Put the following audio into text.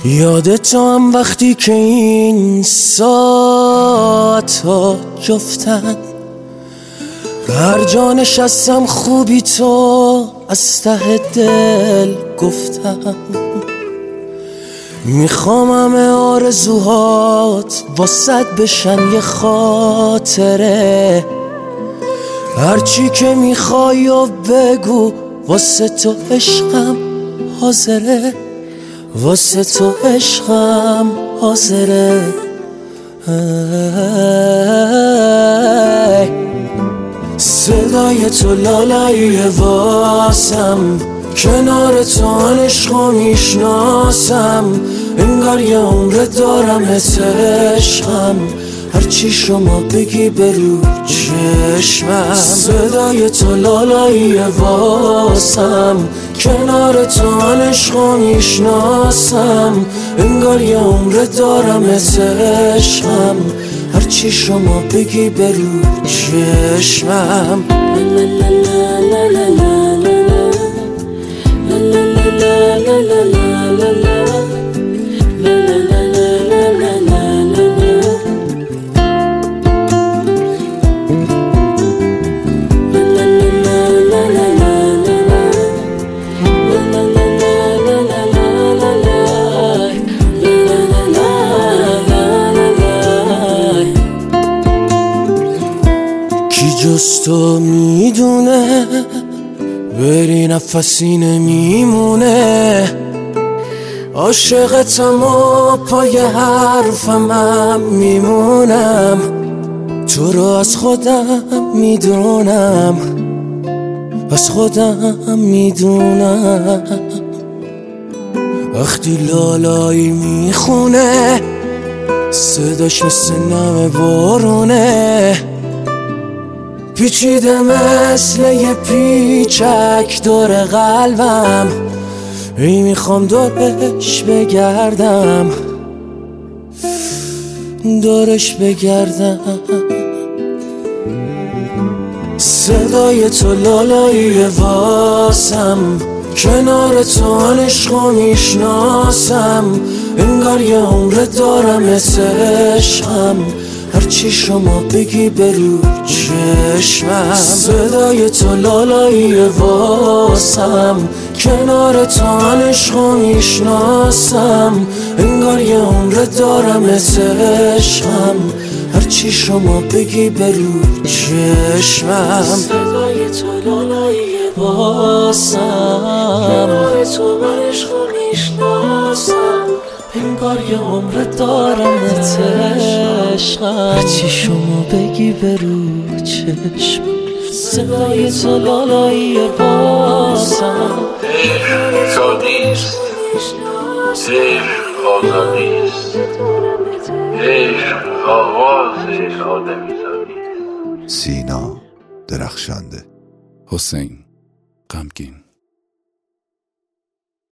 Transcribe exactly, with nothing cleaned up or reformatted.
یادت هم وقتی که این ساعت ها جفتن، هر جا نشستم خوبی تو از ته دل گفتم. میخوام همه آرزوهات واسد بشن یه خاطره، هرچی که میخوای و بگو، واسه تو عشقم حاضره، واسه تو عشقم حاضره. صدای تو لالایی واسم، کنار تو عشقو میشناسم، انگار یه عمر دارم عشقم، هرچی شما بگی برو چشمم. صدای تو لالایی واسم، کنار تو عشقو میشناسم، انگار یه عمر دارم عشقم، هرچی شما بگی برو چشمم. جز تو میدونه بری نفسی نمیمونه، عاشقتم و پای حرفم میمونم، تو رو از خودم میدونم، از خودم میدونم. وقتی لالایی میخونه صداش مثل نم بارونه، پیچیده مثل یه پیچک دور قلبم، ای میخوام دورش بگردم، دورش بگردم. صدای تو لالایی واسم، کنار تو عشقو میشناسم، انگار یه عمر دارم عشقم، هرچی شما بگی برو چشمم. صدای تو لالایی واسم، کنار تو عشقو میشناسم، انگار یه عمر دارم عشقم، هرچی شما بگی برو چشمم. صدای تو لالایی واسم، کنار تو عشقو میشناسم، انگار یه عمر دارم عشقم، هرچی شما بگی برو چشم. صدای تو لالایی واسم، عشق شادیست، عشق آزادیست، عشق آواز آدمیزادیست. سینا درخشنده، حسین غمگین.